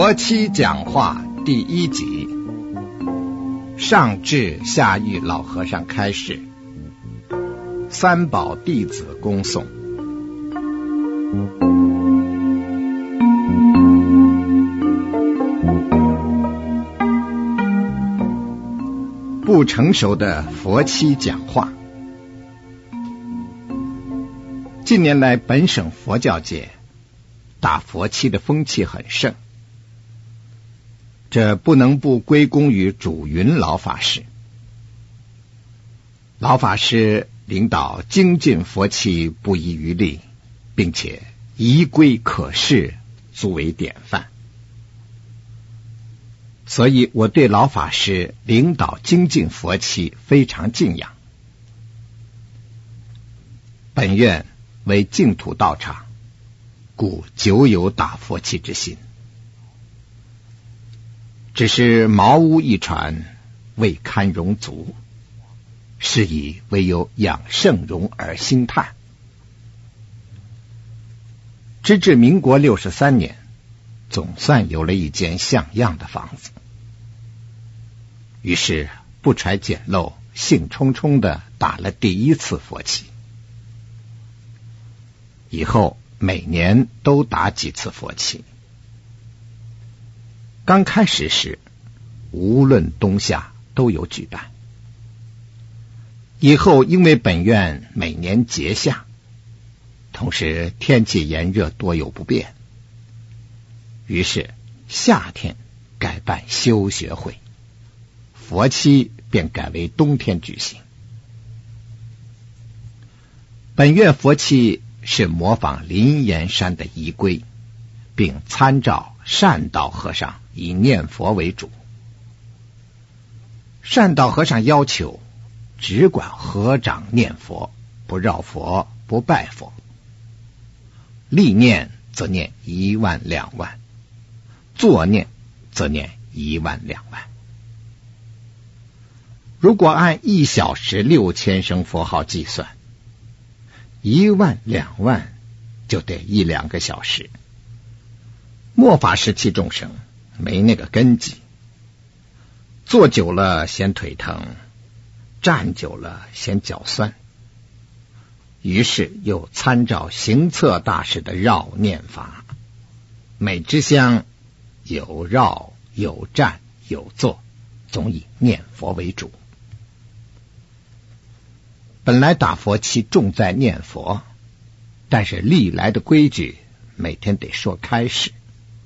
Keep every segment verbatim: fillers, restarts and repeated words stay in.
佛七讲话第一集，上至下狱老和尚开示，三宝弟子恭诵。不成熟的佛七讲话。近年来本省佛教界打佛七的风气很盛，这不能不归功于主云老法师。老法师领导精进佛七不遗余力，并且仪规可视，足为典范。所以我对老法师领导精进佛七非常敬仰。本院为净土道场，故久有打佛七之心。只是茅屋一传，未堪容足，是以唯有养圣容而兴叹。直至民国六十三年，总算有了一间像样的房子。于是不揣简陋，兴冲冲地打了第一次佛七。以后每年都打几次佛七。刚开始时，无论冬夏都有举办。以后因为本院每年节下，同时天气炎热，多有不便，于是夏天改办修学会，佛七便改为冬天举行。本院佛七是模仿灵岩山的仪规，并参照善导和尚以念佛为主。善导和尚要求只管合掌念佛，不绕佛，不拜佛。立念则念一万两万，坐念则念一万两万。如果按一小时六千声佛号计算，一万两万就得一两个小时。末法时期众生没那个根基，坐久了嫌腿疼，站久了嫌脚酸，于是又参照行测大师的绕念法，每支香有绕有站有坐，总以念佛为主。本来打佛七重在念佛，但是历来的规矩每天得说开示。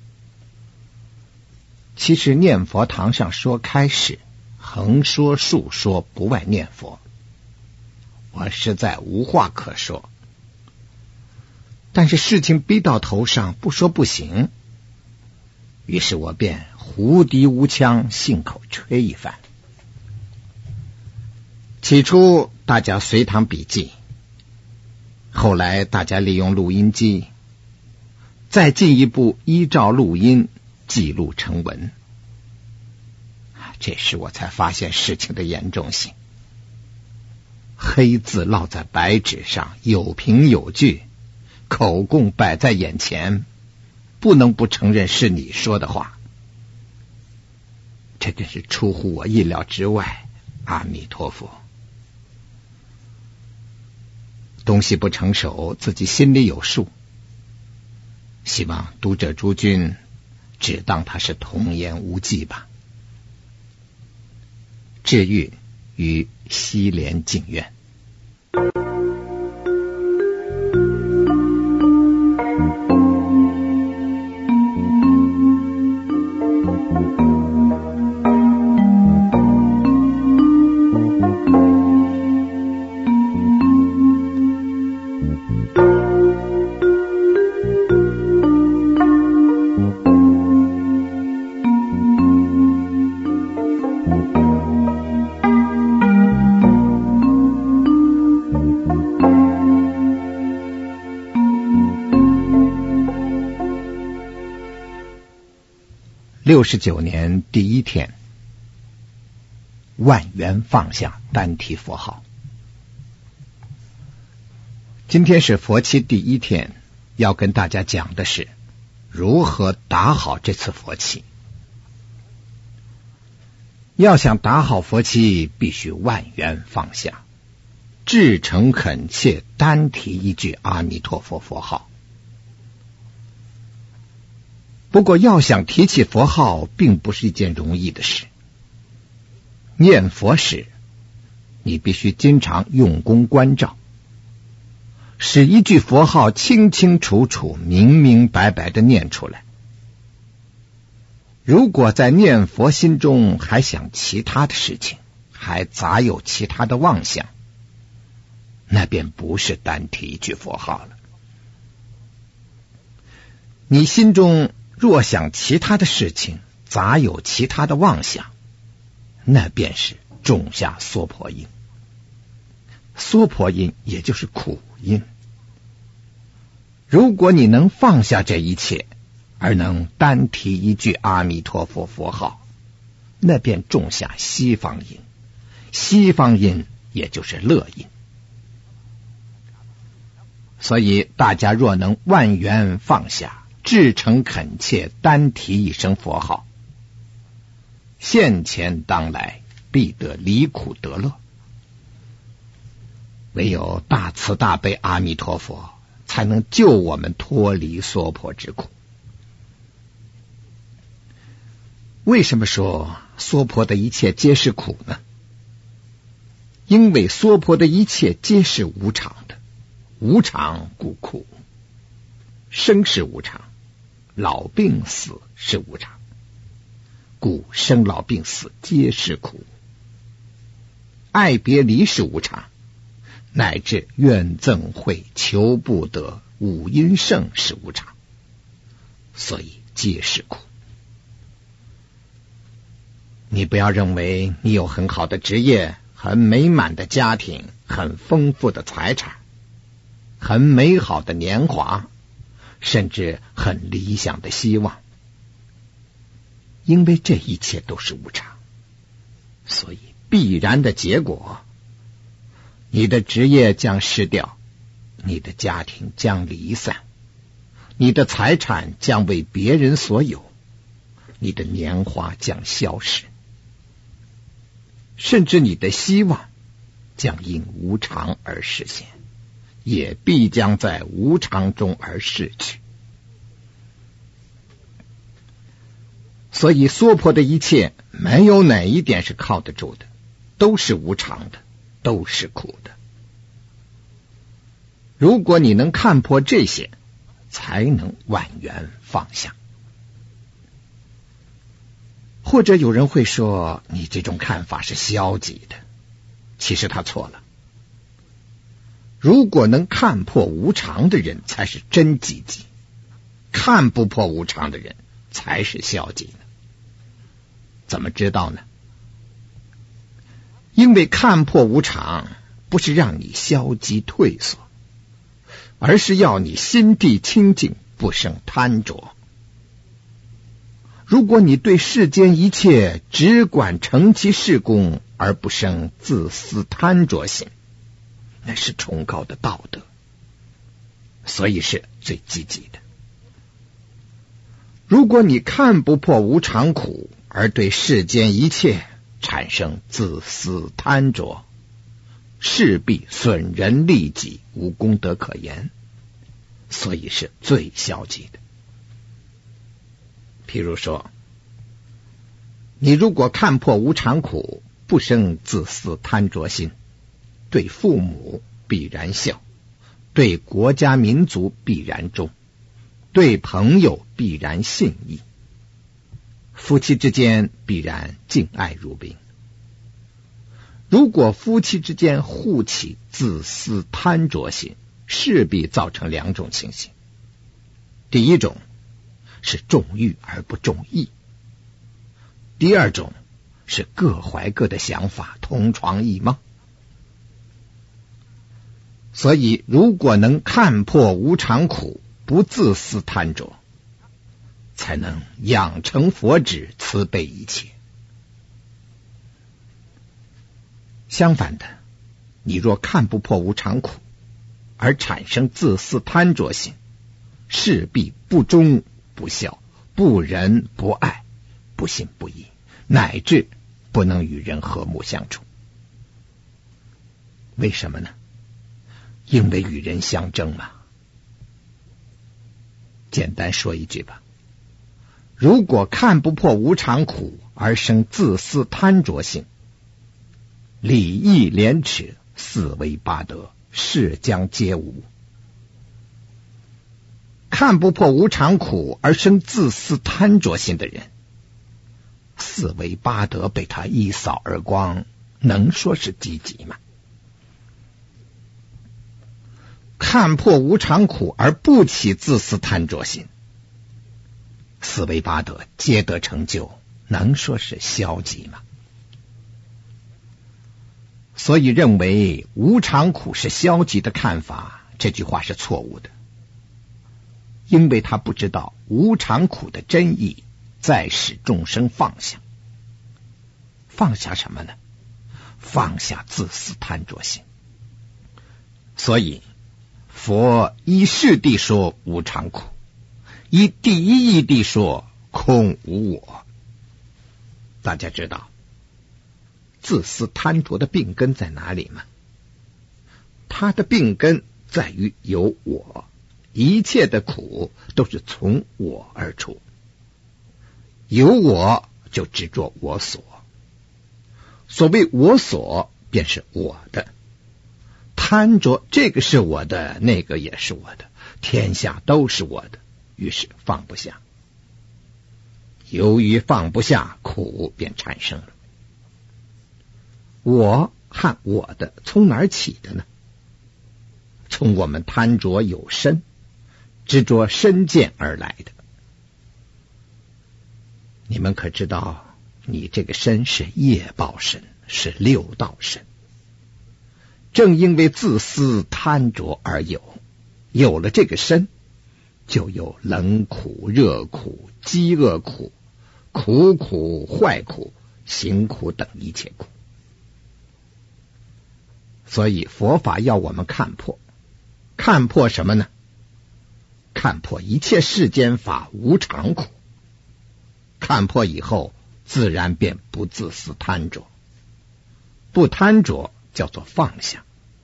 其实念佛堂上说开示，横说竖说，不外念佛，我实在无话可说。但是事情逼到头上，不说不行，于是我便胡笛无腔，信口吹一番。起初大家随堂笔记，后来大家利用录音机，再进一步依照录音记录成文。这时我才发现事情的严重性。黑字烙在白纸上，有凭有据，口供摆在眼前，不能不承认是你说的话。这真是出乎我意料之外，阿弥陀佛。东西不成熟，自己心里有数。希望读者诸君只当他是童言无忌吧。治愈于西莲净院。六十九年第一天，万缘放下单提佛号。今天是佛七第一天，要跟大家讲的是如何打好这次佛七。要想打好佛七，必须万缘放下，至诚恳切单提一句阿弥陀佛佛号。不过要想提起佛号，并不是一件容易的事。念佛时，你必须经常用功关照，使一句佛号清清楚楚、明明白白地念出来。如果在念佛心中还想其他的事情，还杂有其他的妄想，那便不是单提一句佛号了。你心中若想其他的事情，杂有其他的妄想，那便是种下娑婆因。娑婆因也就是苦因。如果你能放下这一切，而能单提一句阿弥陀佛佛号，那便种下西方因。西方因也就是乐因。所以大家若能万缘放下，至诚恳切单提一声佛号，现前当来必得离苦得乐。唯有大慈大悲阿弥陀佛才能救我们脱离娑婆之苦。为什么说娑婆的一切皆是苦呢？因为娑婆的一切皆是无常的，无常故苦。生是无常，老病死是无常，故生老病死皆是苦。爱别离是无常，乃至怨憎会求不得五阴盛是无常，所以皆是苦。你不要认为你有很好的职业，很美满的家庭，很丰富的财产，很美好的年华，甚至很理想的希望，因为这一切都是无常，所以必然的结果，你的职业将失掉，你的家庭将离散，你的财产将为别人所有，你的年华将消失，甚至你的希望将因无常而实现，也必将在无常中而逝去。所以娑婆的一切没有哪一点是靠得住的，都是无常的，都是苦的。如果你能看破这些，才能万缘放下。或者有人会说，你这种看法是消极的，其实他错了。如果能看破无常的人才是真积极，看不破无常的人才是消极的。怎么知道呢？因为看破无常不是让你消极退缩，而是要你心地清净，不生贪着。如果你对世间一切只管成其事功，而不生自私贪着心，那是崇高的道德，所以是最积极的。如果你看不破无常苦，而对世间一切产生自私贪着，势必损人利己，无功德可言，所以是最消极的。譬如说，你如果看破无常苦，不生自私贪着心，对父母必然孝，对国家民族必然忠，对朋友必然信义，夫妻之间必然敬爱如宾。如果夫妻之间互起自私贪着心，势必造成两种情形。第一种是重欲而不重义，第二种是各怀各的想法，同床异梦。所以如果能看破无常苦，不自私贪着，才能养成佛智，慈悲一切。相反的，你若看不破无常苦，而产生自私贪着心，势必不忠不孝，不仁不爱，不信不义，乃至不能与人和睦相处。为什么呢？因为与人相争嘛。简单说一句吧，如果看不破无常苦而生自私贪着性，礼义廉耻四维八德，世将皆无。看不破无常苦而生自私贪着心的人，四维八德被他一扫而光，能说是积极吗？看破无常苦而不起自私贪着心，四维八德皆得成就，能说是消极吗？所以认为无常苦是消极的看法，这句话是错误的，因为他不知道无常苦的真意在使众生放下。放下什么呢？放下自私贪着心。所以佛依世谛说无常苦，依第一义谛说空无我。大家知道自私贪着的病根在哪里吗？它的病根在于有我，一切的苦都是从我而出。有我就执着我所，所谓我所便是我的，贪着这个是我的，那个也是我的，天下都是我的，于是放不下。由于放不下，苦便产生了。我和我的从哪儿起的呢？从我们贪着有身，执着身见而来的。你们可知道，你这个身是业报身，是六道身。正因为自私贪着而有，有了这个身，就有冷苦、热苦、饥饿苦、苦苦、坏苦、行苦等一切苦。所以佛法要我们看破，看破什么呢？看破一切世间法无常苦。看破以后，自然便不自私贪着，不贪着叫做放下。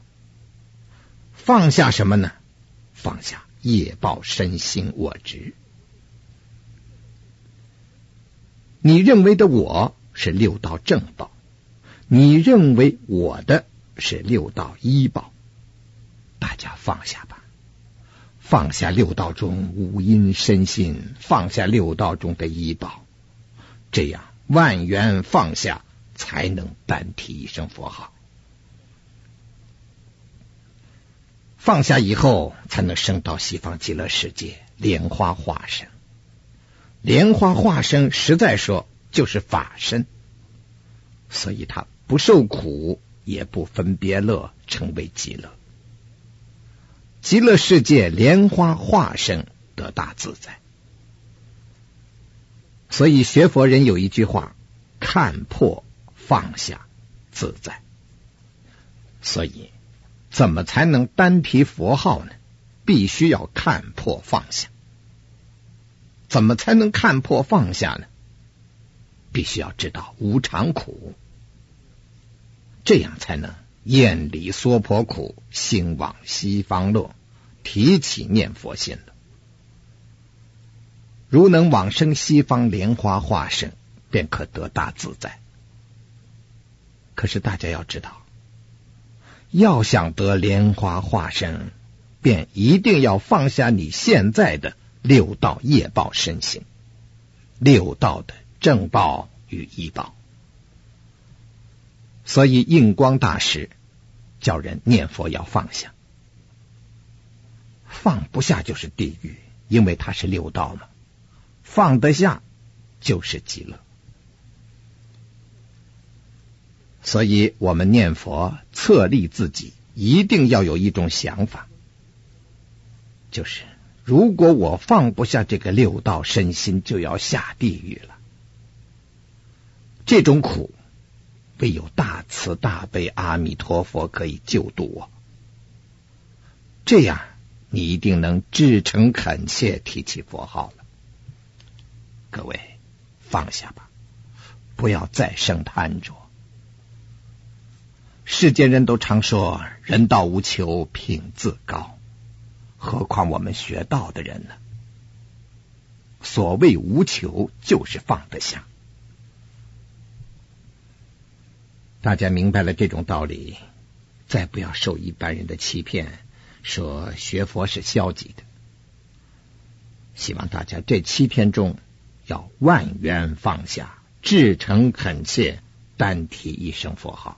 放下什么呢？放下业报身心我执。你认为的我是六道正报，你认为我的是六道依报，大家放下吧。放下六道中五阴身心，放下六道中的依报，这样万缘放下，才能单提一声佛号。放下以后，才能升到西方极乐世界，莲花化身。莲花化身实在说就是法身，所以他不受苦，也不分别乐，成为极乐。极乐世界莲花化身得大自在。所以学佛人有一句话，看破放下自在。所以怎么才能单提佛号呢？必须要看破放下。怎么才能看破放下呢？必须要知道无常苦，这样才能厌离娑婆苦，心往西方乐，提起念佛心了。如能往生西方莲花化身，便可得大自在。可是大家要知道，要想得莲花化身，便一定要放下你现在的六道业报身心，六道的正报与依报。所以印光大师叫人念佛要放下，放不下就是地狱，因为它是六道嘛，放得下就是极乐。所以我们念佛策立自己，一定要有一种想法，就是如果我放不下这个六道身心，就要下地狱了。这种苦唯有大慈大悲阿弥陀佛可以救度我，这样你一定能至诚恳切提起佛号了。 各位，放下吧，不要再生贪着。世间人都常说人道无求，品自高，何况我们学道的人呢？所谓无求，就是放得下。大家明白了这种道理，再不要受一般人的欺骗，说学佛是消极的。希望大家这七天中要万缘放下，至诚恳切，单提一声佛号。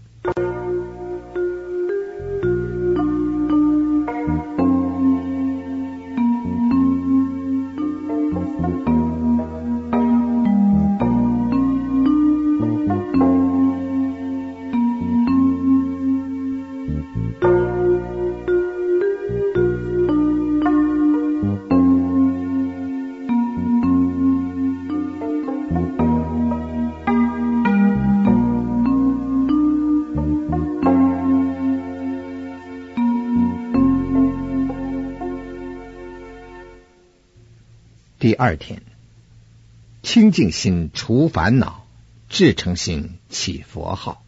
第二天，清净心除烦恼，至诚心起佛号。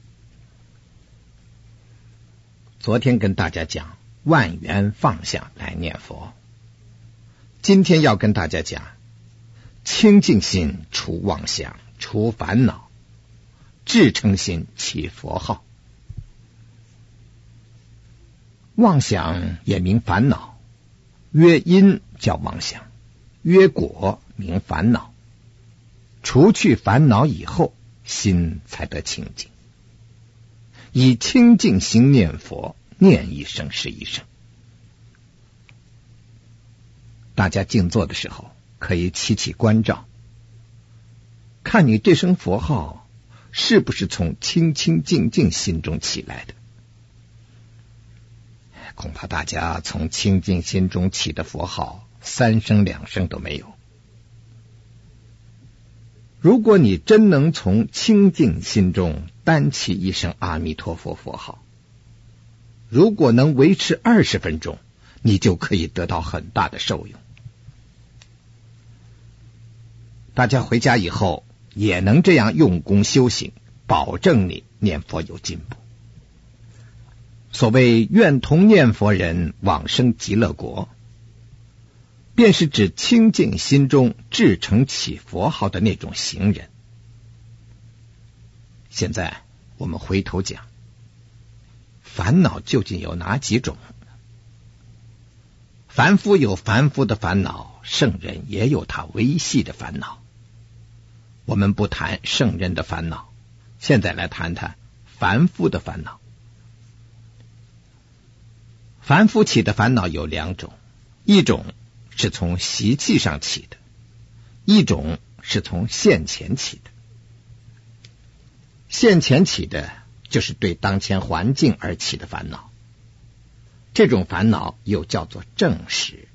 昨天跟大家讲万缘放下来念佛，今天要跟大家讲清净心除妄想，除烦恼，至诚心起佛号。妄想也名烦恼，曰因叫妄想，曰果名烦恼。除去烦恼以后，心才得清净。以清净心念佛，念一声是一声。大家静坐的时候，可以起起关照，看你这声佛号是不是从清清净净心中起来的。恐怕大家从清净心中起的佛号三声两声都没有。如果你真能从清净心中单起一声阿弥陀佛佛号，如果能维持二十分钟，你就可以得到很大的受用。大家回家以后也能这样用功修行，保证你念佛有进步。所谓愿同念佛人往生极乐国，便是指清净心中至诚起佛号的那种行人。现在我们回头讲，烦恼究竟有哪几种？凡夫有凡夫的烦恼，圣人也有他微细的烦恼。我们不谈圣人的烦恼，现在来谈谈凡夫的烦恼。凡夫起的烦恼有两种，一种是从习气上起的，一种是从现前起的。现前起的就是对当前环境而起的烦恼，这种烦恼又叫做正识。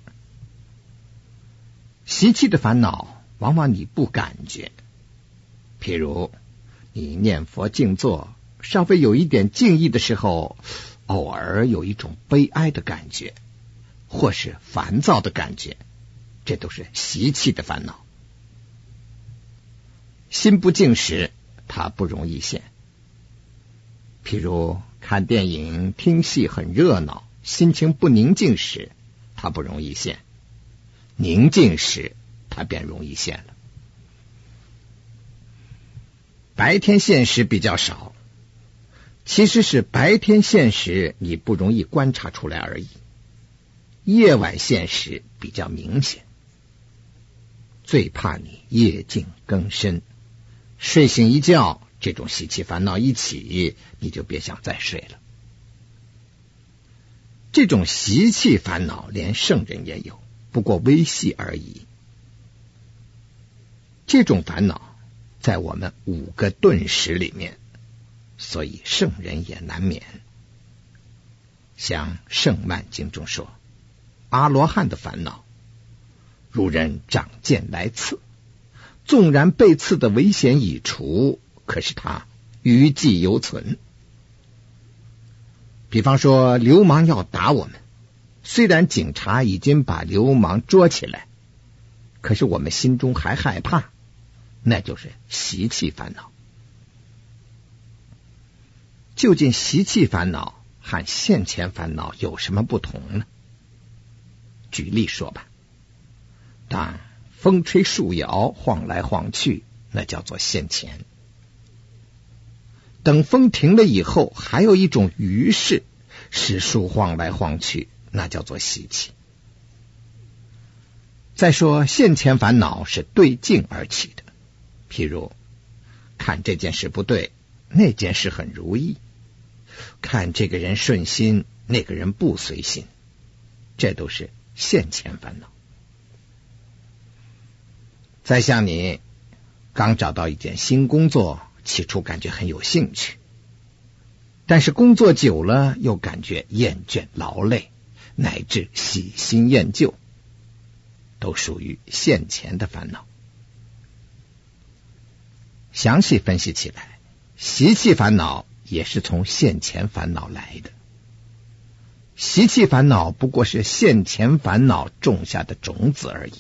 习气的烦恼往往你不感觉，譬如你念佛静坐，稍微有一点静意的时候，偶尔有一种悲哀的感觉，或是烦躁的感觉，这都是习气的烦恼。心不静时，它不容易现。譬如看电影听戏很热闹，心情不宁静时，它不容易现；宁静时，它便容易现了。白天现时比较少，其实是白天现时你不容易观察出来而已，夜晚现时比较明显。最怕你夜静更深，睡醒一觉，这种习气烦恼一起，你就别想再睡了。这种习气烦恼连圣人也有，不过微细而已。这种烦恼在我们五个顿识里面，所以圣人也难免。像圣曼经中说，阿罗汉的烦恼，如人长剑来刺，纵然被刺的危险已除，可是他余悸犹存。比方说流氓要打我们，虽然警察已经把流氓捉起来， 可是我们心中还害怕，那就是习气烦恼。究竟习气烦恼和现前烦恼有什么不同呢？举例说吧，当风吹树摇，晃来晃去，那叫做现前。等风停了以后，还有一种余势，使树晃来晃去，那叫做习气。再说现前烦恼是对境而起的，譬如看这件事不对，那件事很如意；看这个人顺心，那个人不随心，这都是现前烦恼。再像你刚找到一件新工作，起初感觉很有兴趣，但是工作久了又感觉厌倦劳累，乃至喜新厌旧，都属于现前的烦恼。详细分析起来，习气烦恼也是从现前烦恼来的。习气烦恼不过是现前烦恼种下的种子而已。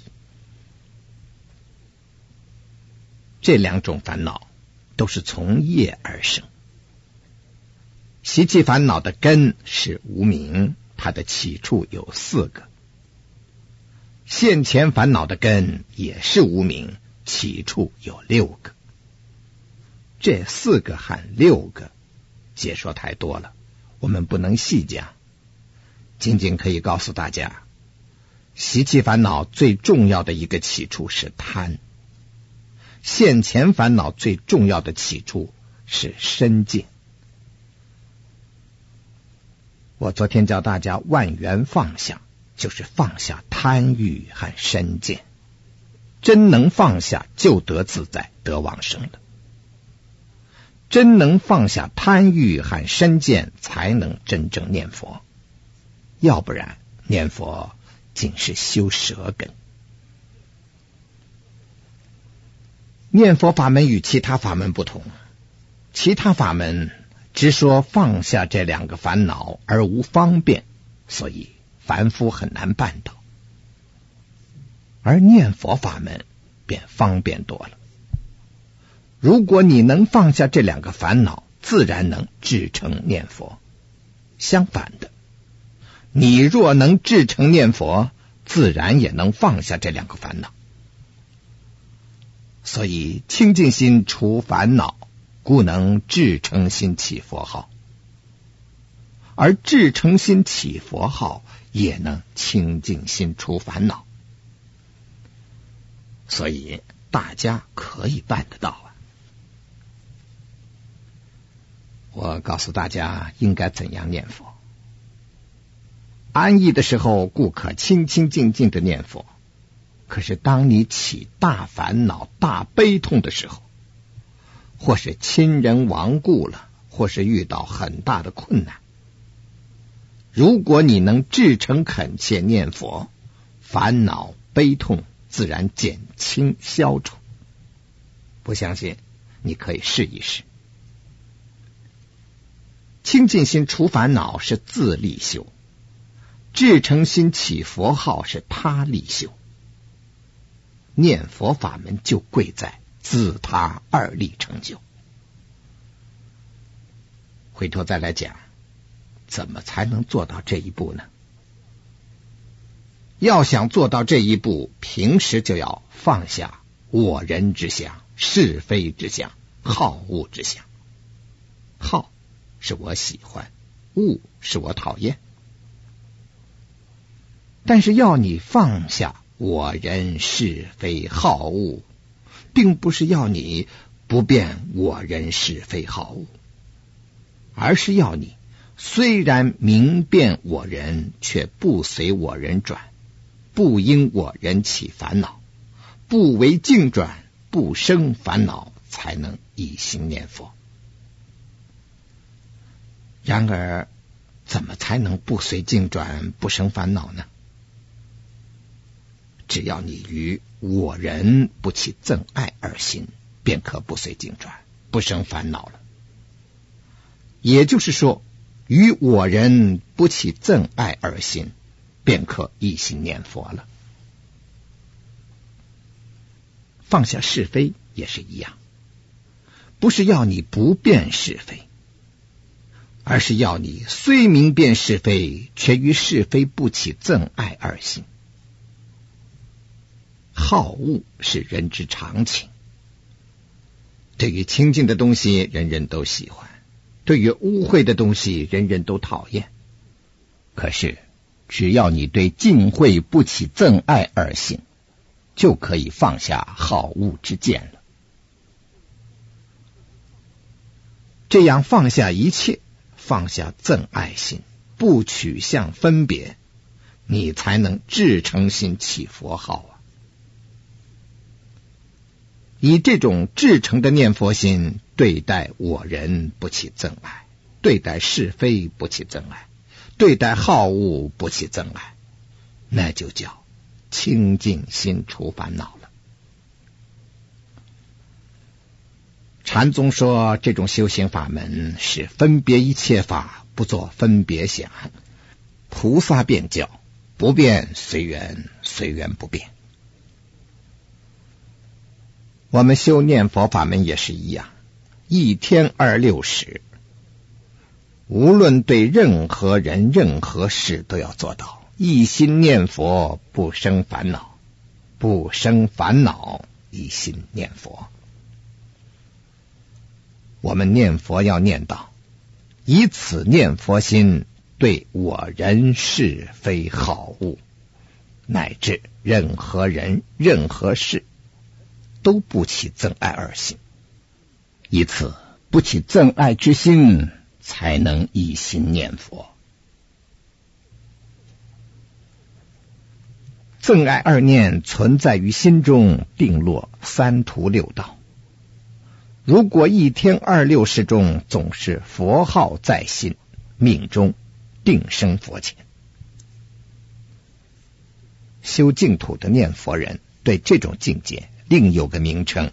这两种烦恼都是从业而生。习气烦恼的根是无明，它的起处有四个。现前烦恼的根也是无明，起处有六个。这四个和六个解说太多了，我们不能细讲，仅仅可以告诉大家，习气烦恼最重要的一个起处是贪，现前烦恼最重要的起处是身见。我昨天教大家万缘放下，就是放下贪欲和身见，真能放下就得自在，得往生了。真能放下贪欲和身见，才能真正念佛，要不然念佛仅是修舌根。念佛法门与其他法门不同，其他法门只说放下这两个烦恼而无方便，所以凡夫很难办到。而念佛法门便方便多了。如果你能放下这两个烦恼，自然能至诚念佛。相反的，你若能至诚念佛，自然也能放下这两个烦恼。所以清净心除烦恼，故能至诚心起佛号。而至诚心起佛号，也能清净心除烦恼。所以大家可以办得到啊！我告诉大家应该怎样念佛。安逸的时候，故可清清静静的念佛。可是当你起大烦恼、大悲痛的时候，或是亲人亡故了，或是遇到很大的困难，如果你能至诚恳切念佛，烦恼悲痛自然减轻消除。不相信，你可以试一试。清净心除烦恼是自力修，至诚心起佛号是他力修。念佛法门就贵在自他二力成就。回头再来讲，怎么才能做到这一步呢？要想做到这一步，平时就要放下我人之想、是非之想、好恶之想。好是我喜欢，恶是我讨厌。但是要你放下我人是非好恶，并不是要你不辨我人是非好恶，而是要你虽然明辨我人，却不随我人转，不因我人起烦恼，不为境转，不生烦恼，才能一心念佛。然而怎么才能不随境转，不生烦恼呢？只要你与我人不起憎爱二心，便可不随境转，不生烦恼了。也就是说，与我人不起憎爱二心，便可一心念佛了。 放下是非也是一样，不是要你不辨是非，而是要你虽明辨是非，却与是非不起憎爱二心。好恶是人之常情，对于清净的东西人人都喜欢，对于污秽的东西人人都讨厌。可是只要你对净秽不起憎爱二心，就可以放下好恶之见了。这样放下一切，放下憎爱心，不取向分别，你才能至诚心起佛号啊！以这种至诚的念佛心对待我人不起憎爱，对待是非不起憎爱，对待好恶不起憎爱，那就叫清净心除烦恼了。禅宗说这种修行法门是分别一切法，不做分别想，菩萨变教，不变随缘，随缘不变。我们修念佛法门也是一样，一天二六时，无论对任何人任何事都要做到一心念佛，不生烦恼，不生烦恼，一心念佛。我们念佛要念到以此念佛心对我人是非好恶，乃至任何人任何事都不起憎爱二心，以此不起憎爱之心，才能一心念佛。憎爱二念存在于心中，定落三途六道。如果一天二六时中总是佛号在心，命中定生佛前。修净土的念佛人对这种境界另有个名称，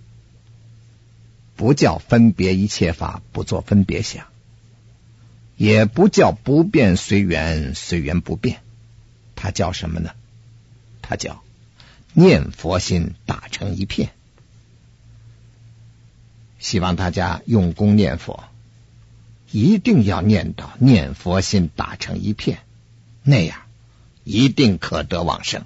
不叫分别一切法，不做分别想，也不叫不变随缘，随缘不变，它叫什么呢？它叫念佛心打成一片。希望大家用功念佛，一定要念到念佛心打成一片，那样一定可得往生。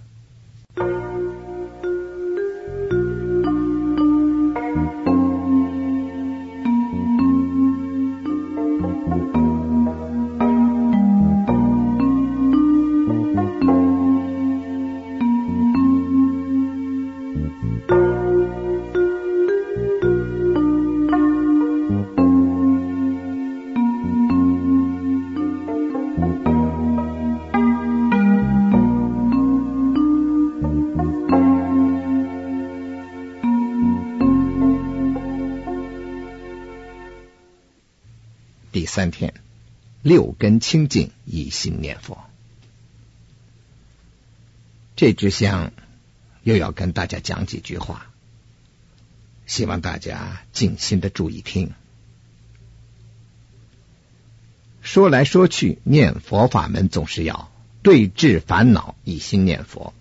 第三天，六根清净，一心念佛。这支香又要跟大家讲几句话，希望大家静心的注意听。说来说去，念佛法门总是要对治烦恼，一心念佛。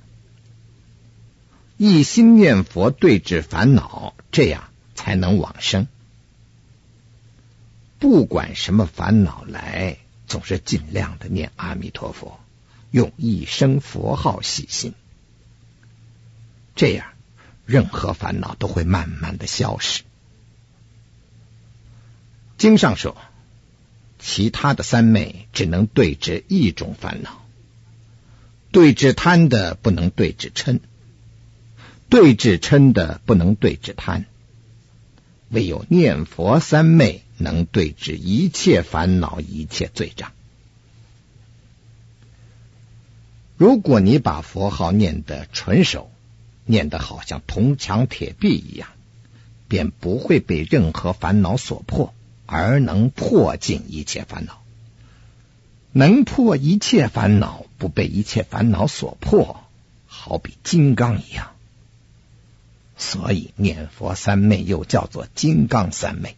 一心念佛对治烦恼，这样才能往生。不管什么烦恼来，总是尽量的念阿弥陀佛，用一声佛号洗心，这样任何烦恼都会慢慢的消失。经上说，其他的三昧只能对治一种烦恼，对治贪的不能对治嗔，对治嗔的不能对治贪，唯有念佛三昧能对治一切烦恼，一切罪障。如果你把佛号念得纯熟，念得好像铜墙铁壁一样，便不会被任何烦恼所破，而能破尽一切烦恼。能破一切烦恼，不被一切烦恼所破，好比金刚一样。所以念佛三昧又叫做金刚三昧，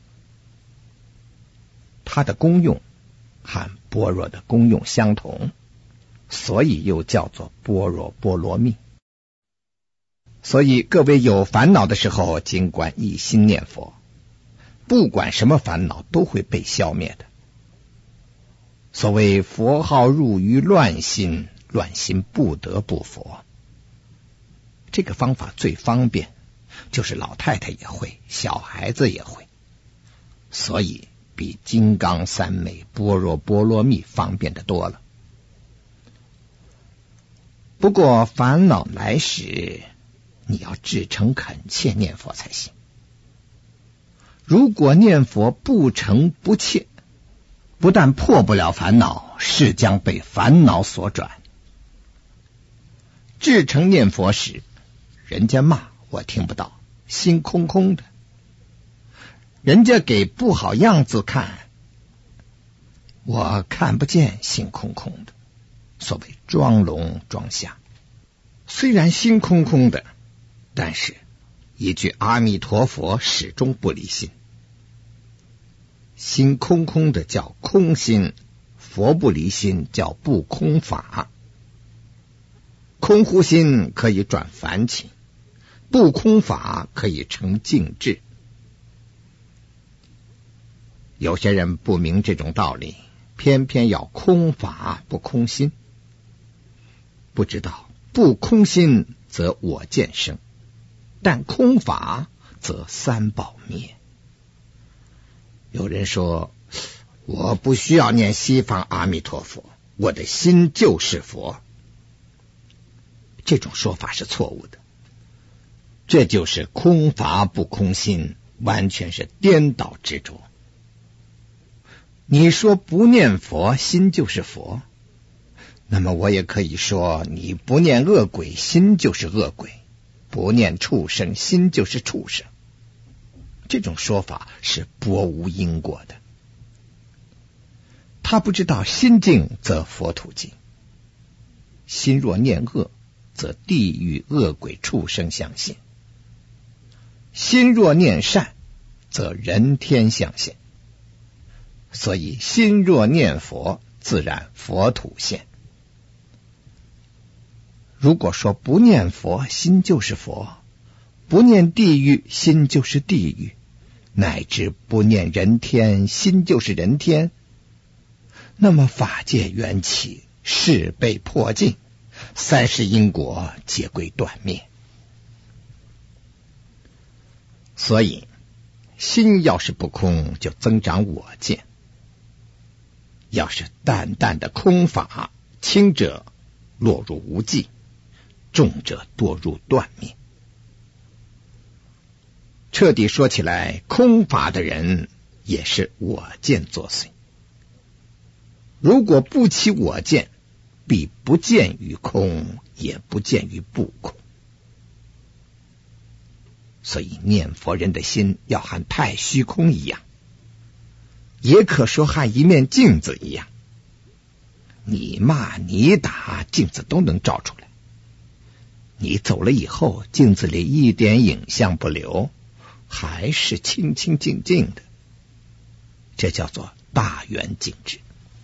它的功用和般若的功用相同，所以又叫做般若波罗蜜。 所以各位有烦恼的时候，尽管一心念佛，不管什么烦恼都会被消灭的。所谓佛号入于乱心，乱心不得不佛。这个方法最方便，就是老太太也会，小孩子也会，所以比金刚三昧般若波罗蜜方便的多了。不过烦恼来时，你要至诚恳切念佛才行。如果念佛不诚不切，不但破不了烦恼，是将被烦恼所转。至诚念佛时，人家骂我听不到，心空空的；人家给不好样子看，我看不见，心空空的。所谓装聋装瞎，虽然心空空的，但是一句阿弥陀佛始终不离心。心空空的叫空心，佛不离心叫不空法。空乎心可以转凡情，不空法可以成净智。有些人不明这种道理，偏偏要空法不空心，不知道不空心则我见生，但空法则三宝灭。有人说，我不需要念西方阿弥陀佛，我的心就是佛。这种说法是错误的，这就是空法不空心，完全是颠倒执着。你说不念佛心就是佛，那么我也可以说你不念恶鬼心就是恶鬼，不念畜生心就是畜生。这种说法是薄无因果的。他不知道心静则佛土静，心若念恶，则地狱恶鬼畜生相信；心若念善，则人天相现。所以心若念佛，自然佛土现。如果说不念佛心就是佛，不念地狱心就是地狱，乃至不念人天心就是人天，那么法界缘起事被破尽，三世因果皆归断灭。所以心要是不空，就增长我见；要是淡淡的空法，轻者落入无记，重者堕入断灭。彻底说起来，空法的人也是我见作祟。如果不起我见，必不见于空，也不见于不空。所以念佛人的心要和太虚空一样，也可说和一面镜子一样，你骂你打，镜子都能照出来。你走了以后，镜子里一点影像不留，还是清清净净的，这叫做大圆净智。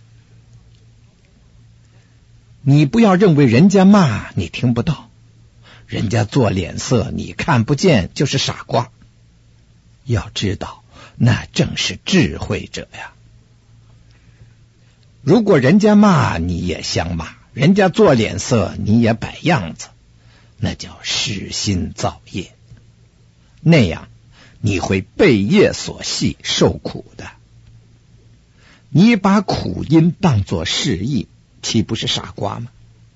你不要认为人家骂你听不到，人家做脸色你看不见就是傻瓜，要知道那正是智慧者呀。如果人家骂你也相骂，人家做脸色你也摆样子，那叫失心造业，那样你会被业所系，受苦的。你把苦因当作是义，岂不是傻瓜吗？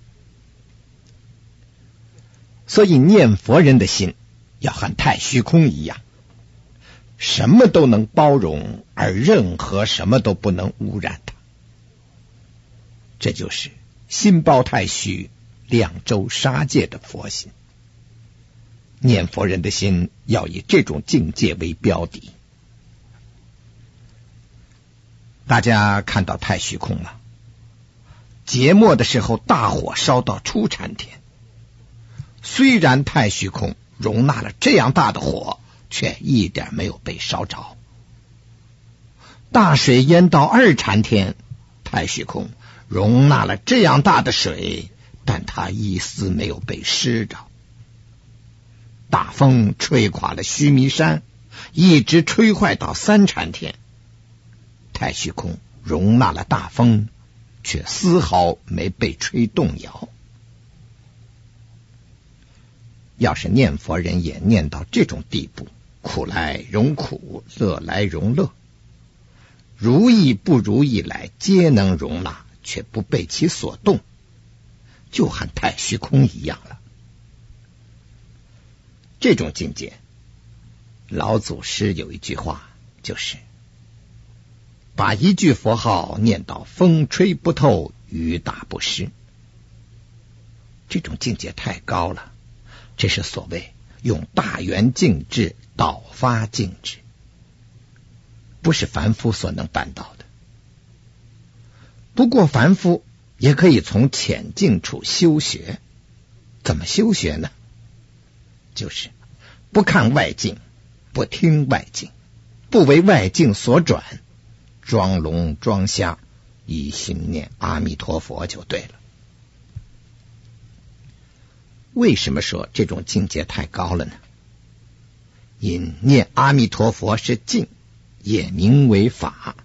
所以念佛人的心要和太虚空一样，什么都能包容，而任何什么都不能污染它。这就是心包太虚，两周杀戒的佛心。念佛人的心要以这种境界为标的。大家看到太虚空了，节末的时候大火烧到初禅天，虽然太虚空容纳了这样大的火，却一点没有被烧着。大水淹到二禅天，太虚空容纳了这样大的水，但它一丝没有被湿着。 大风吹垮了须弥山，一直吹坏到三禅天。太虚空容纳了大风，却丝毫没被吹动摇。要是念佛人也念到这种地步，苦来容苦，乐来容乐，如意不如意来皆能容纳，却不被其所动，就和太虚空一样了。这种境界，老祖师有一句话，就是把一句佛号念到风吹不透，雨打不湿。这种境界太高了，这是所谓用大圆净智导发净智，不是凡夫所能办到的。不过凡夫也可以从浅近处修学。怎么修学呢？就是不看外境，不听外境，不为外境所转，装聋装瞎，一心念阿弥陀佛就对了。为什么说这种境界太高了呢？因念阿弥陀佛是境，也名为法。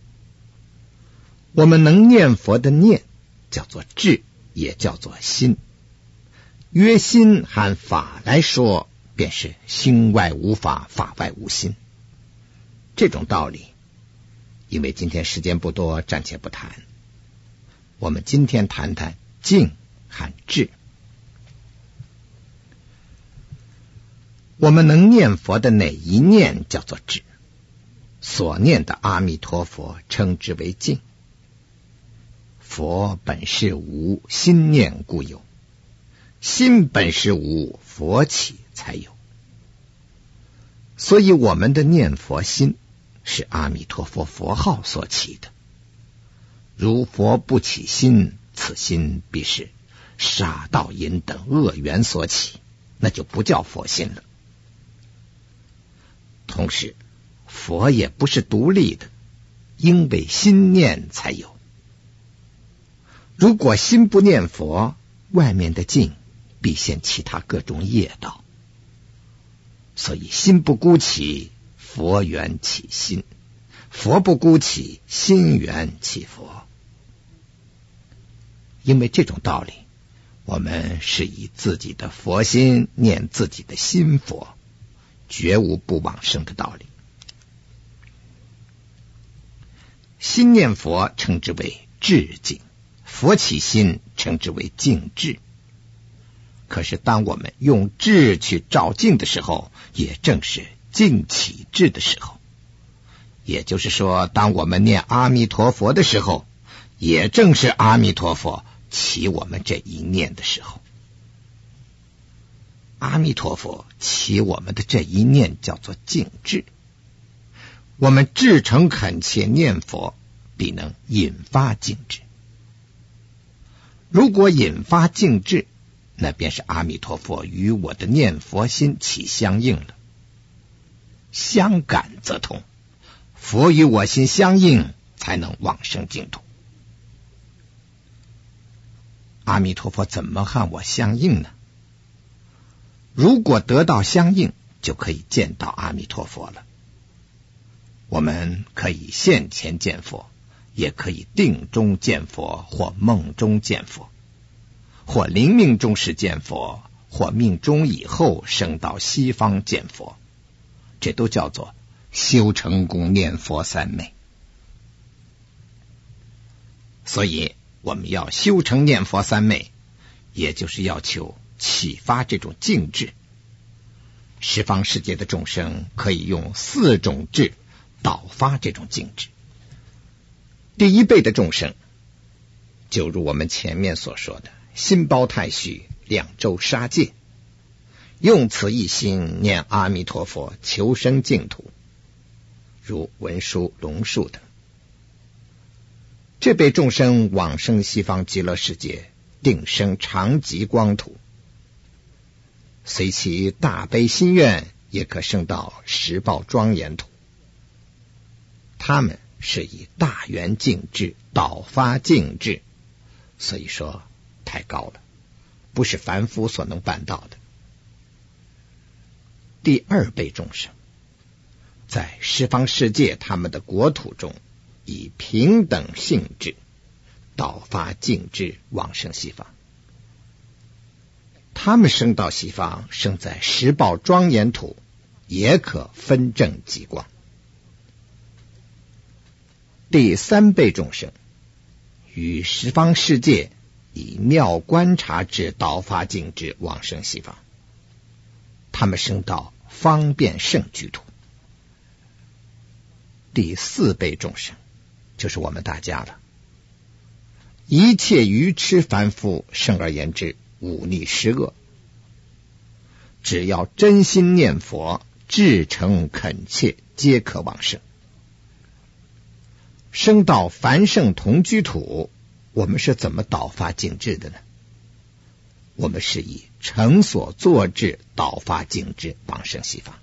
我们能念佛的念叫做智，也叫做心。约心和法来说，便是心外无法，法外无心。这种道理，因为今天时间不多，暂且不谈。我们今天谈谈静和智。我们能念佛的哪一念叫做智？所念的阿弥陀佛称之为静。佛本是无，心念故有；心本是无，佛起才有。所以我们的念佛心是阿弥陀佛佛号所起的。如佛不起心，此心必是杀盗淫等恶缘所起，那就不叫佛心了。同时，佛也不是独立的，因为心念才有。如果心不念佛，外面的境必现其他各种业道。所以心不孤起，佛缘起心；佛不孤起，心缘起佛。因为这种道理，我们是以自己的佛心念自己的心佛，绝无不往生的道理。心念佛称之为智境，佛起心称之为静智。可是当我们用智去照镜的时候，也正是静起智的时候。也就是说，当我们念阿弥陀佛的时候，也正是阿弥陀佛起我们这一念的时候。阿弥陀佛起我们的这一念叫做静智。我们至诚恳切念佛，必能引发静智。如果引发静智，那便是阿弥陀佛与我的念佛心起相应了。相感则通，佛与我心相应，才能往生净土。阿弥陀佛怎么和我相应呢？如果得到相应，就可以见到阿弥陀佛了。我们可以现前见佛，也可以定中见佛，或梦中见佛，或临命终时见佛，或命终以后升到西方见佛。这都叫做修成功念佛三昧。所以我们要修成念佛三昧，也就是要求启发这种静智。十方世界的众生可以用四种智导发这种静智。第一辈的众生，就如我们前面所说的，心包太虚，两周杀戒，用此一心念阿弥陀佛，求生净土，如文殊、龙树等。这辈众生往生西方极乐世界，定生长极光土，随其大悲心愿，也可升到十报庄严土。他们是以大圆净智导发净智，所以说太高了，不是凡夫所能办到的。 第二辈众生，在十方世界他们的国土中，以平等性质导发净智往生西方。他们生到西方，生在十报庄严土，也可分正极光。第三辈众生，于十方世界以妙观察智导发净智往生西方。他们生到方便胜居土。第四辈众生，就是我们大家了。一切愚痴凡夫，生而言之，忤逆十恶，只要真心念佛，至诚恳切，皆可往生。生到凡圣同居土，我们是怎么导发净智的呢？我们是以诚所作智导发净智往生西方。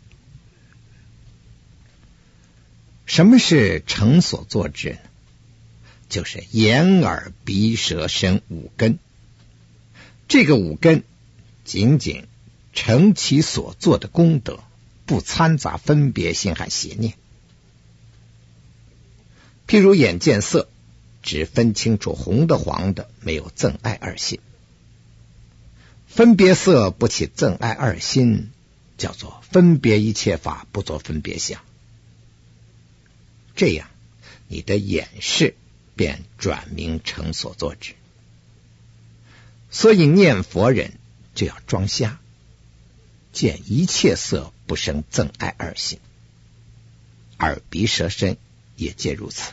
什么是诚所作智呢？就是眼耳鼻舌身五根。这个五根仅仅成其所做的功德，不掺杂分别心和邪念。譬如眼见色，只分清楚红的黄的，没有憎爱二心。分别色不起憎爱二心，叫做分别一切法，不做分别相。这样你的眼识便转名成所作智。所以念佛人就要装瞎，见一切色不生憎爱二心，耳鼻舌身也皆如此。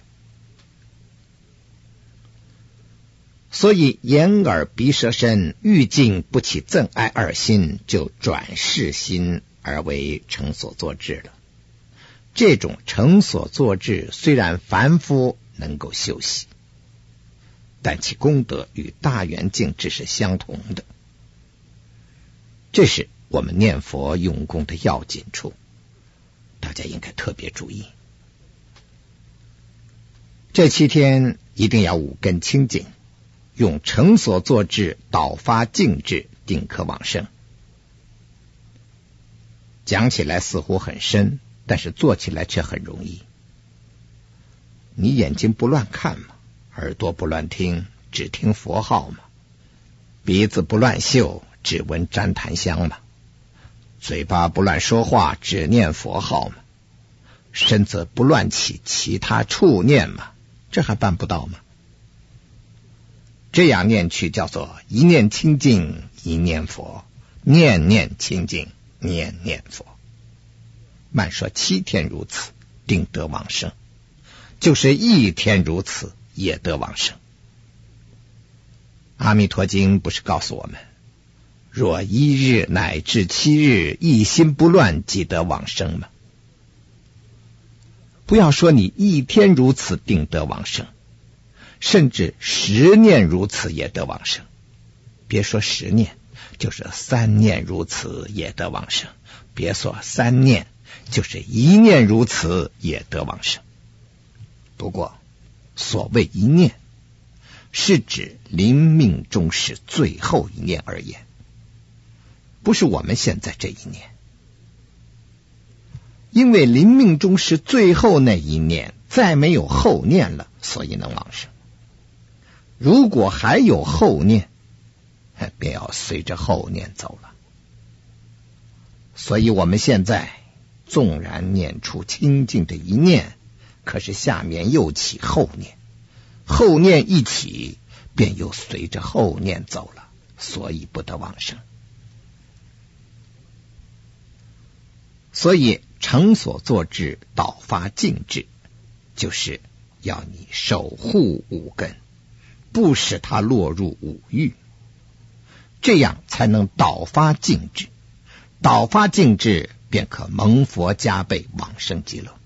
所以眼耳鼻舌身欲尽不起憎爱二心，就转世心而为成所作智了。这种成所作智虽然凡夫能够修习，但其功德与大圆净智是相同的。这是我们念佛用功的要紧处，大家应该特别注意。这七天一定要五根清净，用成所作智导发净智，定可往生。讲起来似乎很深，但是做起来却很容易。你眼睛不乱看嘛，耳朵不乱听，只听佛号嘛，鼻子不乱嗅，只闻旃檀香嘛，嘴巴不乱说话，只念佛号嘛，身子不乱起其他触念嘛，这还办不到吗？这样念去叫做一念清净一念佛，念念清净念念佛。慢说七天如此，定得往生；就是一天如此，也得往生。阿弥陀经不是告诉我们，若一日乃至七日，一心不乱，即得往生吗？不要说你一天如此定得往生，甚至十念如此也得往生。别说十念，就是三念如此也得往生。别说三念，就是一念如此也得往生。不过所谓一念，是指临命终时最后一念而言，不是我们现在这一念。因为临命终时最后那一念再没有后念了，所以能往生。如果还有后念，便要随着后念走了。所以我们现在纵然念出清净的一念，可是下面又起后念，后念一起，便又随着后念走了，所以不得往生。所以成所作智导发净智，就是要你守护五根，不使它落入五欲，这样才能导发净智。导发净智，便可蒙佛加倍往生极乐。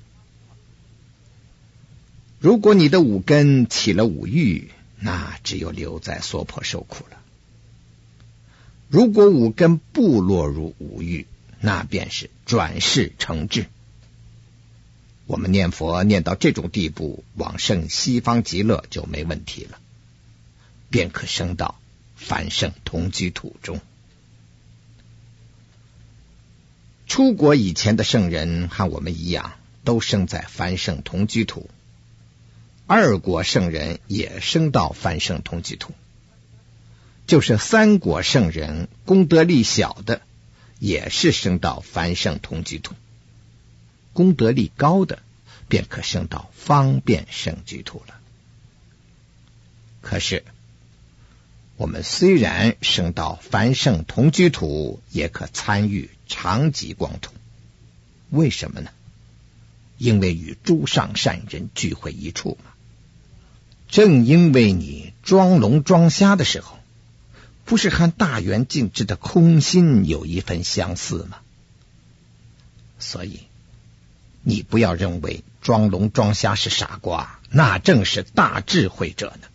如果你的五根起了五欲，那只有留在娑婆受苦了。如果五根不落入五欲，那便是转世成智。我们念佛念到这种地步，往生西方极乐就没问题了，便可升到凡圣同居土中。 出国以前的圣人和我们一样，都生在梵圣同居土。二国圣人也升到梵圣同居土，就是三国圣人功德力小的，也是升到梵圣同居土。功德力高的，便可升到方便圣居土了。可是，我们虽然升到梵圣同居土，也可参与常寂光土。为什么呢？因为与诸上善人聚会一处嘛。正因为你装聋装瞎的时候，不是和大圆净智的空心有一分相似吗？所以你不要认为装聋装瞎是傻瓜，那正是大智慧者呢。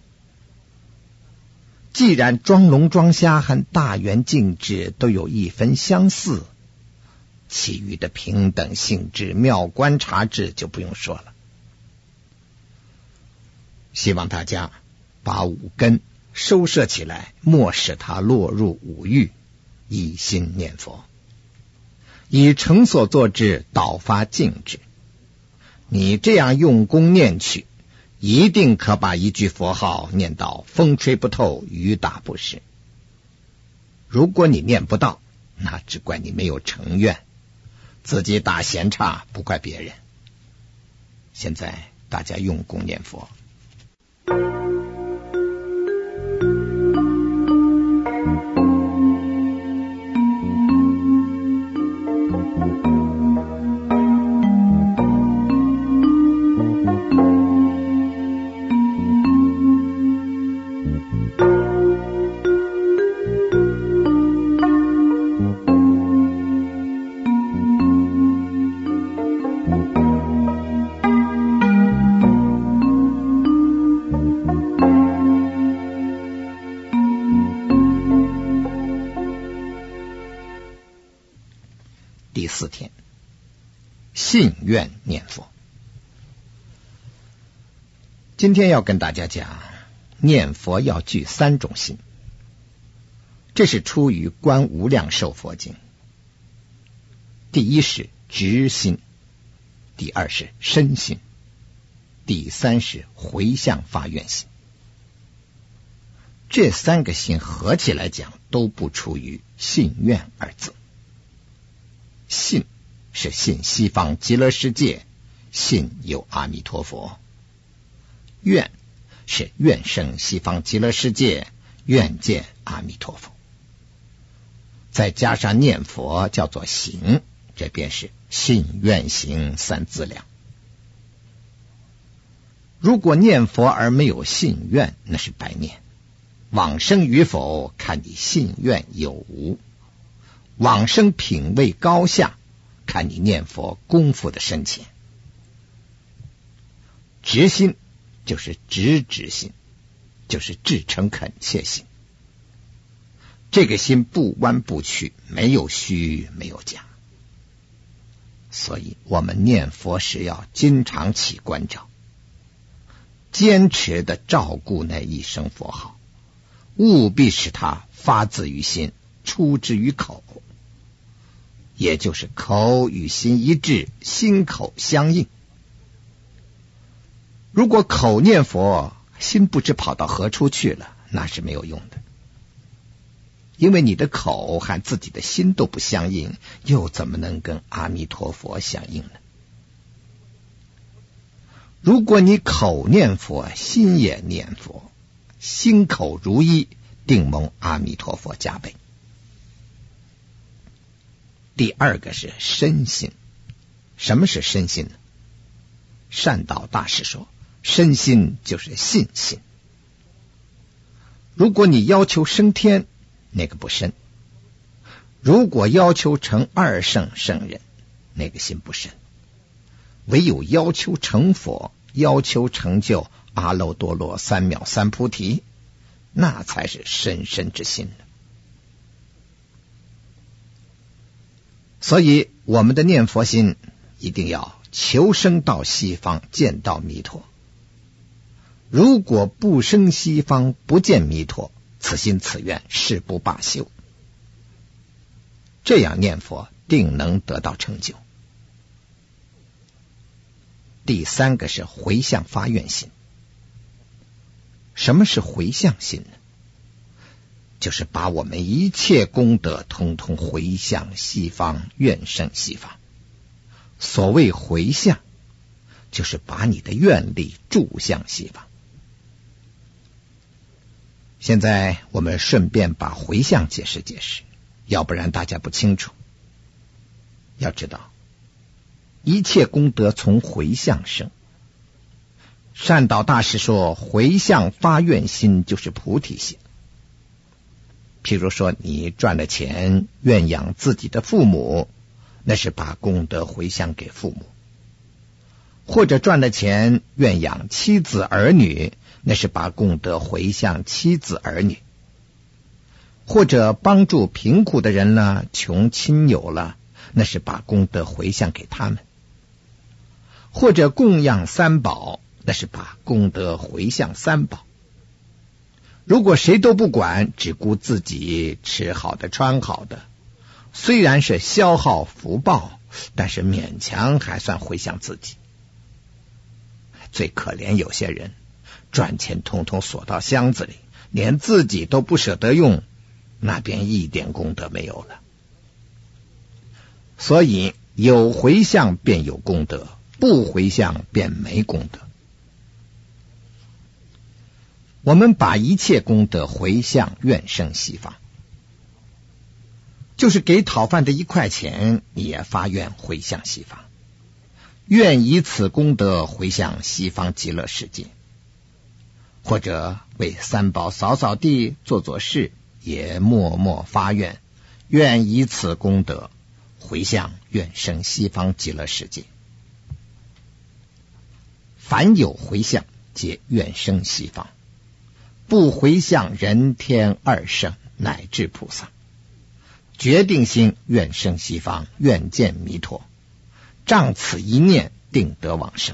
既然装聋装瞎和大圆净智都有一分相似，其余的平等性质、妙观察智就不用说了。希望大家把五根收摄起来，莫使它落入五欲，一心念佛，以成所作智导发静智。你这样用功念去，一定可把一句佛号念到风吹不透，雨打不湿。如果你念不到，那只怪你没有成愿，自己打闲岔，不怪别人。现在大家用功念佛。第四天，信愿念佛。今天要跟大家讲，念佛要具三种心，这是出于《观无量寿佛经》。第一是直心，第二是身心，第三是回向发愿心。这三个心合起来讲，都不出于信愿二字。信是信西方极乐世界，信有阿弥陀佛；愿是愿生西方极乐世界，愿见阿弥陀佛。再加上念佛叫做行，这便是信愿行三资粮。如果念佛而没有信愿，那是白念。往生与否，看你信愿有无；往生品位高下，看你念佛功夫的深浅。直心就是直直心，就是至诚恳切心。这个心不弯不曲，没有虚没有假。所以我们念佛时要经常起关照，坚持的照顾那一声佛号，务必使它发自于心，出之于口，也就是口与心一致，心口相应。如果口念佛，心不知跑到何处去了，那是没有用的。因为你的口和自己的心都不相应，又怎么能跟阿弥陀佛相应呢？如果你口念佛，心也念佛，心口如一，定蒙阿弥陀佛加倍。第二个是身心。什么是身心呢？善导大师说，身心就是信心。如果你要求升天，那个不深；如果要求成二圣圣人，那个心不深。唯有要求成佛，要求成就阿耨多罗三藐三菩提，那才是深深之心的。所以我们的念佛心一定要求生到西方，见到弥陀。如果不生西方，不见弥陀，此心此愿誓不罢休。这样念佛定能得到成就。第三个是回向发愿心。什么是回向心呢？就是把我们一切功德统统回向西方，愿生西方。所谓回向，就是把你的愿力注向西方。现在我们顺便把回向解释解释，要不然大家不清楚。要知道，一切功德从回向生。善导大师说，回向发愿心就是菩提心。譬如说，你赚了钱，愿养自己的父母，那是把功德回向给父母；或者赚了钱，愿养妻子儿女，那是把功德回向妻子儿女；或者帮助贫苦的人了，穷亲友了，那是把功德回向给他们；或者供养三宝，那是把功德回向三宝。如果谁都不管，只顾自己吃好的穿好的，虽然是消耗福报，但是勉强还算回向自己。最可怜有些人赚钱统统锁到箱子里，连自己都不舍得用，那边一点功德没有了。所以有回向便有功德，不回向便没功德。我们把一切功德回向愿生西方，就是给讨饭的一块钱，你也发愿回向西方，愿以此功德回向西方极乐世界；或者为三宝扫扫地做做事，也默默发愿，愿以此功德回向愿生西方极乐世界。凡有回向，皆愿生西方；不回向人天二圣乃至菩萨，决定心愿生西方，愿见弥陀，仗此一念定得往生。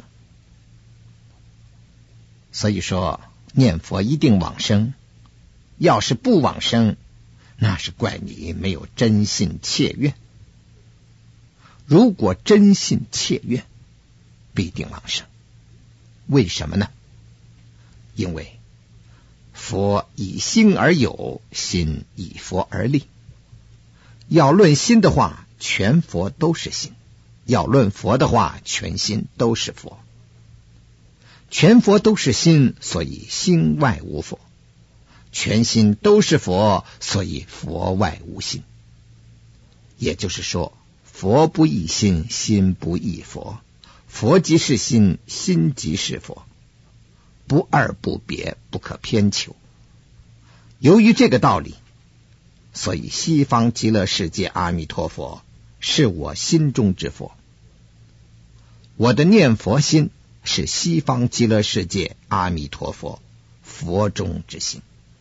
所以说念佛一定往生，要是不往生，那是怪你没有真信切愿。如果真信切愿，必定往生。为什么呢？因为佛以心而有，心以佛而立。要论心的话，全佛都是心；要论佛的话，全心都是佛。全佛都是心，所以心外无佛；全心都是佛，所以佛外无心。也就是说，佛不异心，心不异佛；佛即是心，心即是佛，不二不别，不可偏求。由于这个道理，所以西方极乐世界阿弥陀佛是我心中之佛，我的念佛心是西方极乐世界阿弥陀佛佛中之心。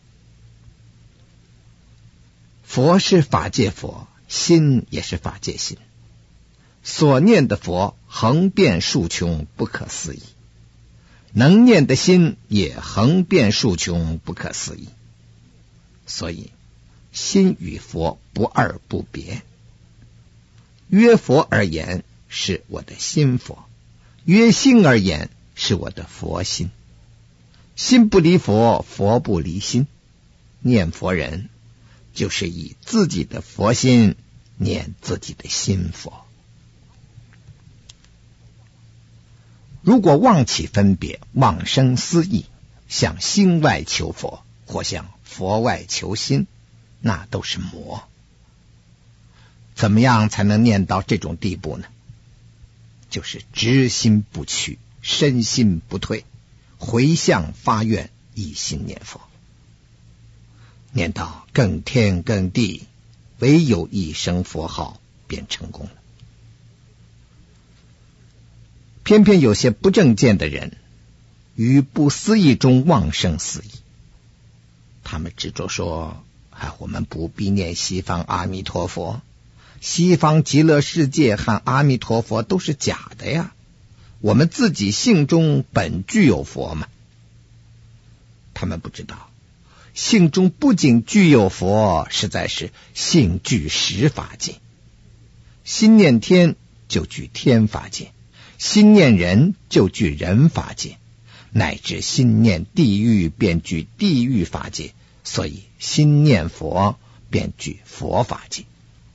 佛是法界佛，心也是法界心。所念的佛横遍数穷，不可思议；能念的心也横遍数穷，不可思议。所以心与佛不二不别。约佛而言，是我的心佛；约心而言，是我的佛心。心不离佛，佛不离心。念佛人就是以自己的佛心念自己的心佛。如果妄起分别，妄生私意，向心外求佛，或向佛外求心，那都是魔。怎么样才能念到这种地步呢？就是直心不屈，身心不退，回向发愿，一心念佛，念到更天更地，唯有一声佛号，便成功了。偏偏有些不正见的人，于不思议中妄生思议，他们执着说，哎，我们不必念西方阿弥陀佛，西方极乐世界和阿弥陀佛都是假的呀，我们自己性中本具有佛嘛。他们不知道，性中不仅具有佛，实在是性具十法界。 心念天就具天法界，心念人就具人法界，乃至心念地狱便具地狱法界，所以心念佛便具佛法界。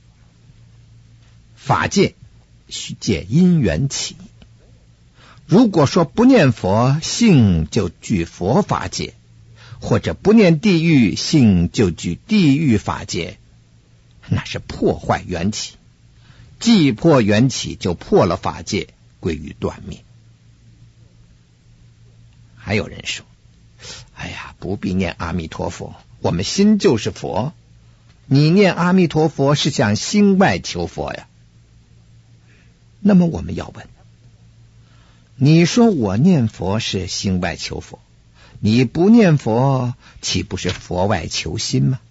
法界须借因缘起，如果说不念佛性就具佛法界，或者不念地狱性就具地狱法界，那是破坏缘起，既破缘起就破了法界，归于断灭。还有人说，哎呀，不必念阿弥陀佛，我们心就是佛，你念阿弥陀佛是向心外求佛呀。那么我们要问，你说我念佛是心外求佛，你不念佛岂不是佛外求心吗？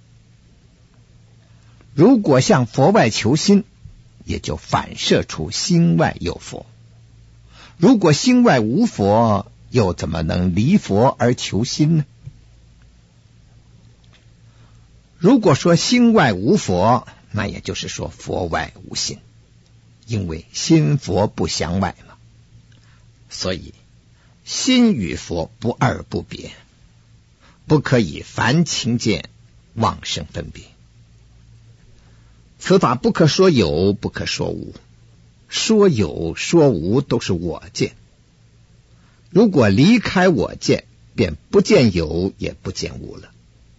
如果向佛外求心，也就反射出心外有佛，如果心外无佛，又怎么能离佛而求心呢？如果说心外无佛，那也就是说佛外无心，因为心佛不相外嘛。所以心与佛不二不别，不可以凡情见妄生分别。此法不可说有，不可说无，说有说无都是我见。如果离开我见，便不见有也不见无了。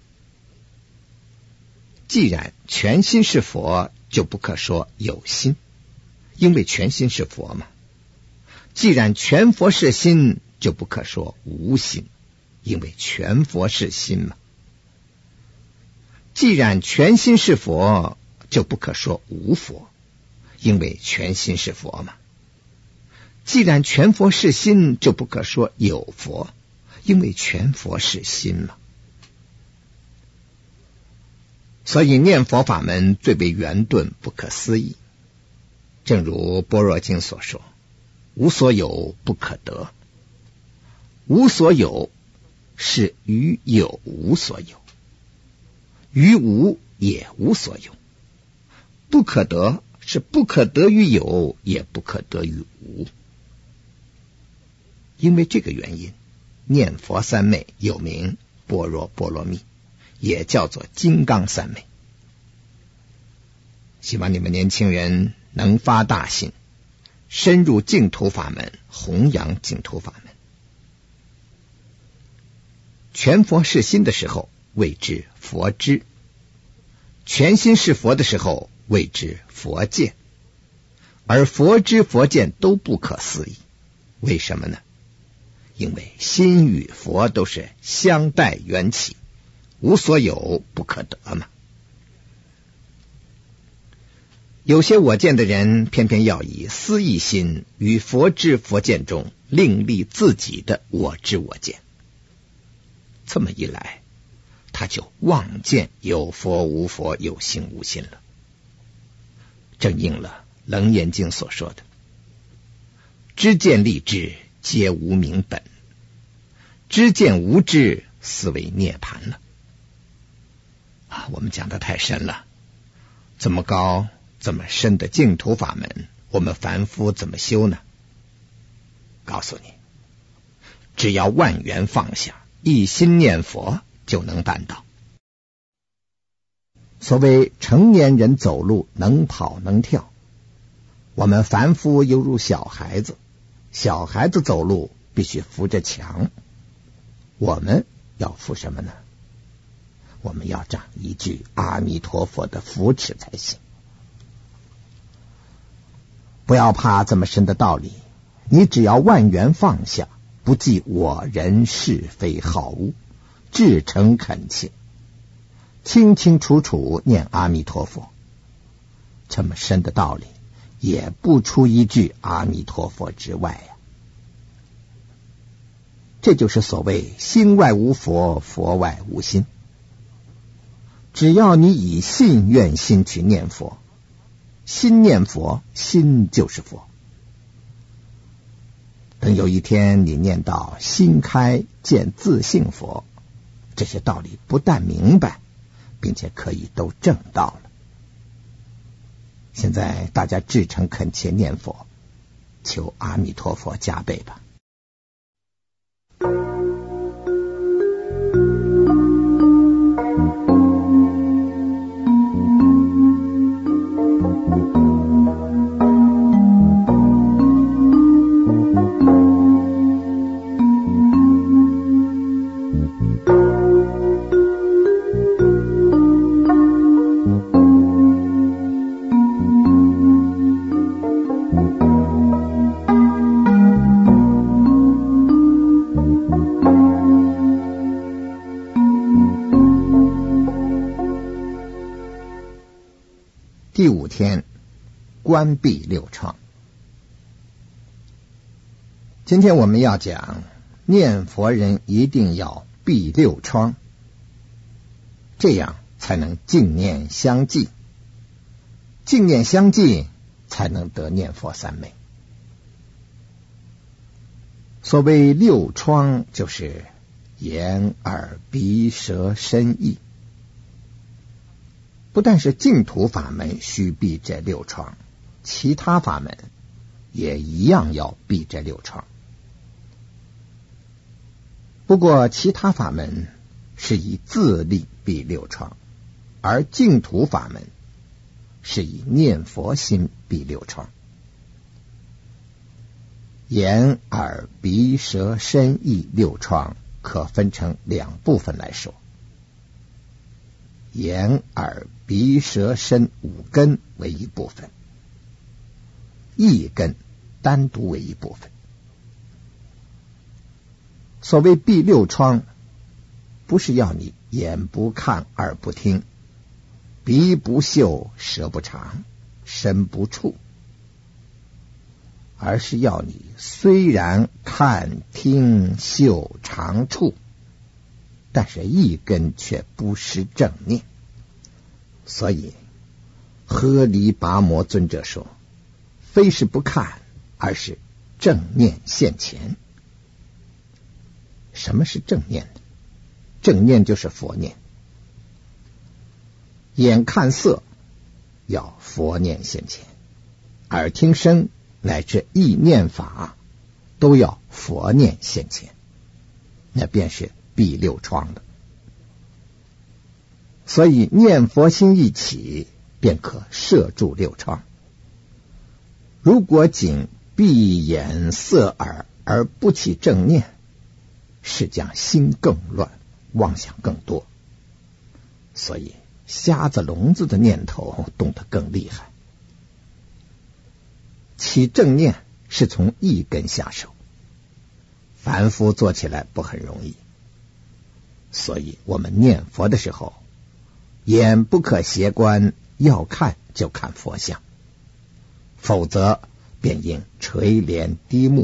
既然全心是佛，就不可说有心，因为全心是佛嘛。既然全佛是心，就不可说无心，因为全佛是心嘛。既然全心是佛，就不可说无佛，因为全心是佛嘛。既然全佛是心，就不可说有佛，因为全佛是心嘛。所以念佛法门最为圆顿不可思议，正如般若经所说，无所有不可得。无所有是于有无所有，于无也无所有。不可得是不可得于有，也不可得于无。因为这个原因，念佛三昧有名般若波罗蜜，也叫做金刚三昧。希望你们年轻人能发大心，深入净土法门，弘扬净土法门。全佛是心的时候谓之佛知，全心是佛的时候谓之佛见，而佛知佛见都不可思议。为什么呢？因为心与佛都是相待缘起，无所有不可得嘛。有些我见的人偏偏要以思意心于佛知佛见中另立自己的我知我见，这么一来他就妄见有佛无佛，有心无心了。正应了楞严经所说的，知见立知皆无明本，知见无知思为涅盘了。啊，我们讲的太深了，这么高这么深的净土法门，我们凡夫怎么修呢？告诉你，只要万缘放下，一心念佛，就能办到。所谓成年人走路能跑能跳，我们凡夫犹如小孩子，小孩子走路必须扶着墙，我们要扶什么呢？我们要长一句阿弥陀佛的扶持才行。不要怕这么深的道理，你只要万缘放下，不计我人是非好恶，至诚恳切，清清楚楚念阿弥陀佛，这么深的道理也不出一句阿弥陀佛之外呀、啊。这就是所谓心外无佛，佛外无心。只要你以信愿心去念佛，心念佛，心就是佛。等有一天你念到心开见自性佛，这些道理不但明白，并且可以都证到了。 现在大家至诚恳切念佛，求阿弥陀佛加倍吧。第五天，关闭六窗。今天我们要讲念佛人一定要闭六窗，这样才能净念相继，净念相继才能得念佛三昧。所谓六窗，就是眼、耳、鼻、舌、身、意。不但是净土法门须闭这六窗，其他法门也一样要闭这六窗。不过其他法门是以自力闭六窗，而净土法门是以念佛心闭六窗。眼、耳、鼻、舌、身、意六窗可分成两部分来说。眼、耳、鼻、舌、身五根为一部分，意根单独为一部分。所谓闭六窗，不是要你眼不看、耳不听、鼻不嗅、舌不尝、身不触，而是要你虽然看、听、嗅、尝、触，但是意根却不失正念。所以呵离跋摩尊者说，非是不看，而是正念现前。什么是正念呢？正念就是佛念。眼看色要佛念现前，耳听声乃至意念法都要佛念现前，那便是闭六窗了。所以念佛心一起，便可摄住六窗。如果仅闭眼塞耳而不起正念，是将心更乱，妄想更多。所以瞎子聋子的念头动得更厉害。起正念是从一根下手，凡夫做起来不很容易。所以我们念佛的时候，眼不可斜观，要看就看佛像，否则便应垂帘低目。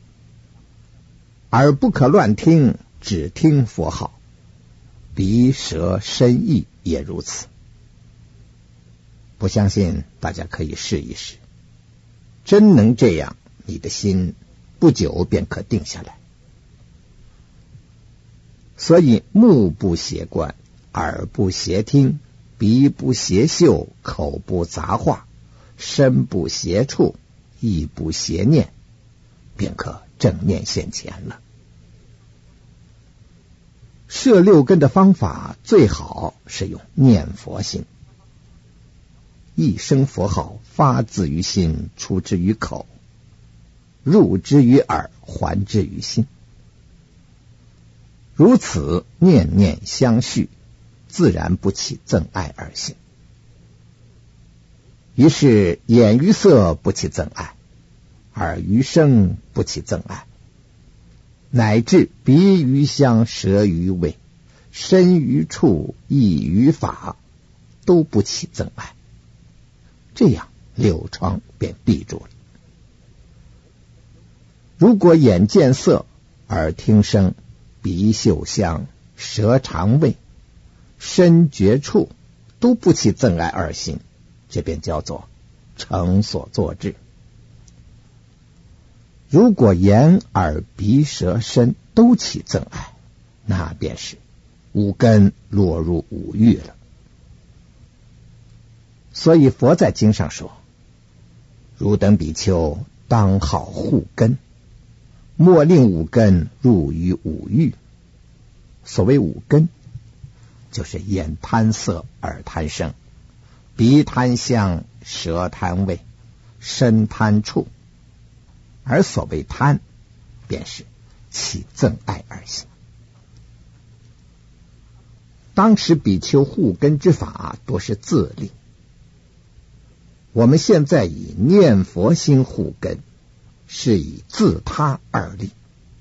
耳不可乱听，只听佛号，鼻舌身意也如此。不相信大家可以试一试，真能这样，你的心不久便可定下来。所以目不斜观，耳不斜听，鼻不斜嗅，口不杂话，身不斜触，意不斜念，便可正念现前了。摄六根的方法最好是用念佛心，一声佛号发自于心，出之于口，入之于耳，还之于心。如此念念相续，自然不起憎爱二心。于是眼于色不起憎爱，耳于声不起憎爱，乃至鼻于香，舌于味，身于触，意于法，都不起憎爱。这样六窗便闭住了。如果眼见色，耳听声，鼻嗅香，舌尝味，身觉触，都不起憎爱二心，这便叫做成所作智。如果眼耳鼻舌身都起憎爱，那便是五根落入五欲了。所以佛在经上说， 汝等比丘当好护根，莫令五根入于五欲。所谓五根，就是眼贪色，耳贪声，鼻贪香，舌贪味，身贪触。而所谓贪，便是起憎爱而行。当时比丘护根之法多是自利，我们现在以念佛心护根，是以自他而立。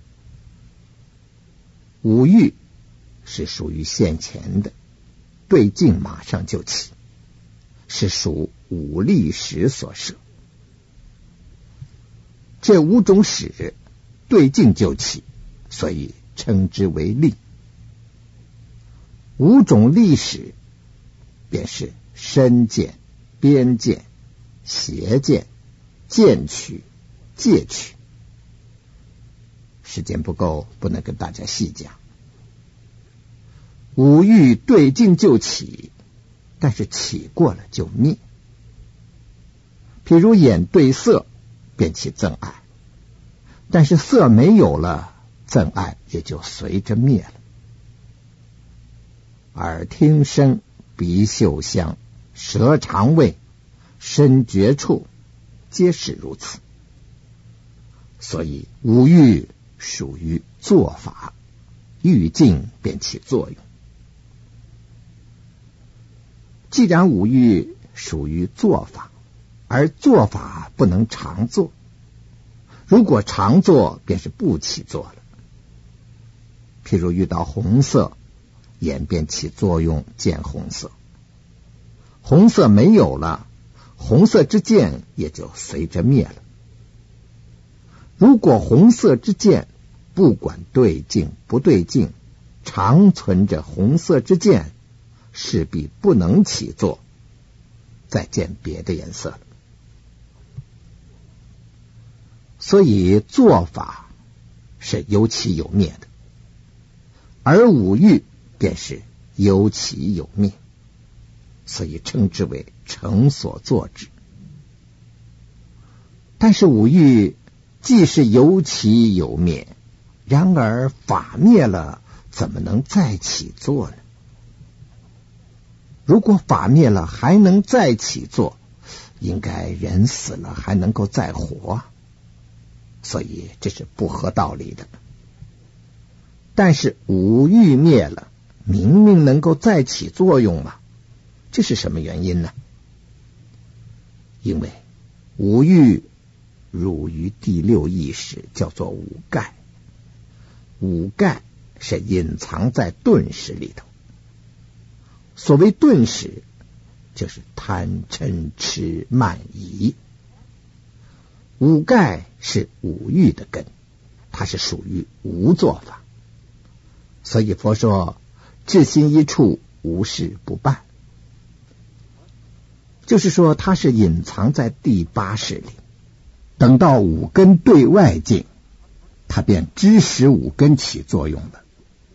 五欲是属于现前的，对境马上就起，是属五力识所摄。这五种识对境就起，所以称之为力。五种力识便是身见、边见、邪见、见取、戒取。时间不够，不能跟大家细讲。五欲对境就起，但是起过了就灭。譬如眼对色，便起憎爱，但是色没有了，憎爱也就随着灭了。耳听声，鼻嗅香，舌尝味，身觉触，皆是如此。所以五欲属于作法，欲境便起作用。既然五欲属于作法，而作法不能常做，如果常做，便是不起作了。譬如遇到红色，眼便起作用，见红色。红色没有了，红色之见也就随着灭了。如果红色之见不管对境不对境，常存着红色之见，势必不能起作，再见别的颜色了。所以做法是有起有灭的，而五欲便是有起有灭，所以称之为成所作之。但是五欲既是有起有灭，然而法灭了，怎么能再起作呢？如果法灭了还能再起作，应该人死了还能够再活，所以这是不合道理的。但是五欲灭了，明明能够再起作用嘛，这是什么原因呢？因为五欲入于第六意识，叫做五盖。五盖是隐藏在顿识里头。所谓顿识，就是贪嗔痴慢疑。五盖是五欲的根，它是属于无作法。所以佛说至心一处，无事不办，就是说它是隐藏在第八识里。等到五根对外境，它便知使五根起作用了。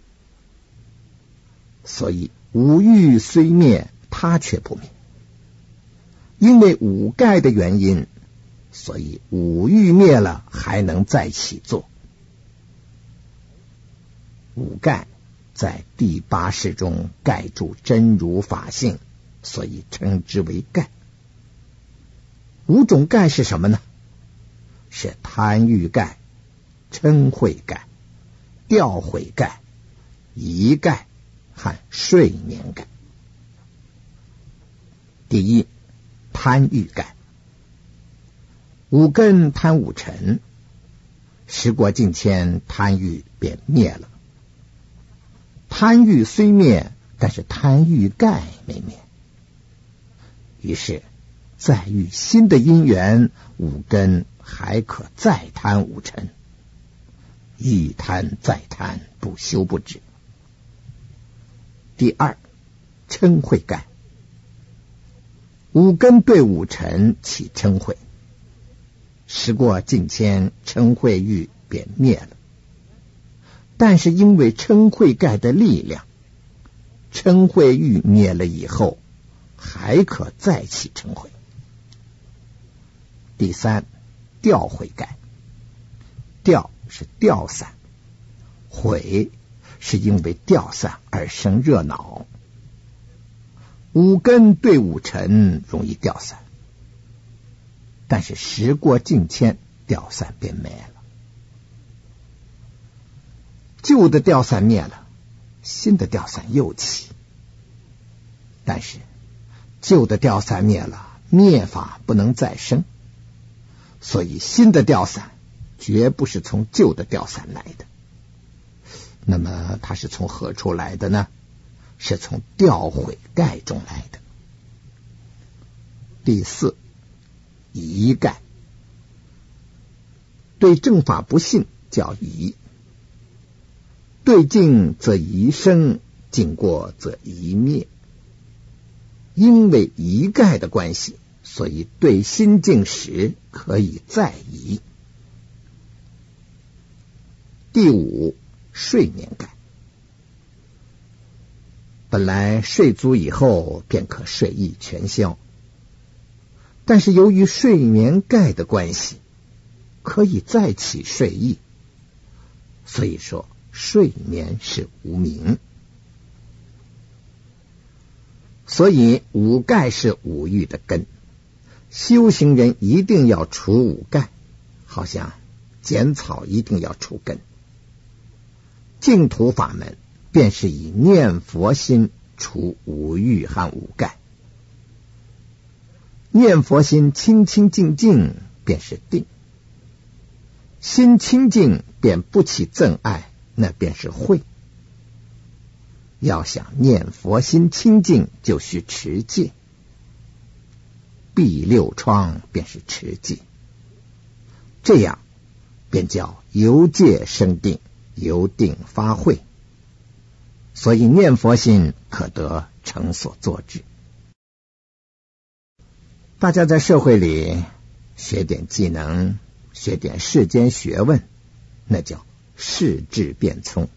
所以五欲虽灭，它却不灭。因为五盖的原因，所以五欲灭了还能再起作。五盖在第八识中盖住真如法性，所以称之为盖。五种盖是什么呢？是贪欲盖、嗔恚盖、掉悔盖、疑盖和睡眠盖。第一，贪欲盖。五根贪五尘，时过境迁，贪欲便灭了。贪欲虽灭，但是贪欲盖没灭。于是再遇新的因缘，五根还可再贪五尘，一贪再贪，不休不止。第二，嗔恚盖。五根对五尘起嗔恚，时过境迁，嗔恚欲便灭了。但是因为嗔恚盖的力量，嗔恚欲灭了以后，还可再起嗔恚。 第三，调会盖。调是调散，悔是因为调散而生热闹。五根对五尘容易调散，但是时过境迁，调散便没了。旧的调散灭了，新的调散又起。但是旧的调散灭了，灭法不能再生，所以新的调散绝不是从旧的调散来的。那么它是从何处来的呢？是从调悔盖中来的。第四，疑盖。对正法不信叫疑，对境则疑生，境过则疑灭。因为疑盖的关系，所以对心境时可以再疑。第五，睡眠盖。本来睡足以后便可睡意全消，但是由于睡眠盖的关系，可以再起睡意，所以说睡眠是无明。所以五盖是五欲的根，修行人一定要除五盖，好像剪草一定要除根。净土法门便是以念佛心除五欲和五盖。念佛心清清净净便是定，心清净便不起憎爱，那便是慧。要想念佛心清净，就需持戒，闭六窗便是持戒，这样便叫由戒生定，由定发慧。所以念佛心可得成所作之。大家在社会里学点技能，学点世间学问，那叫世智变聪。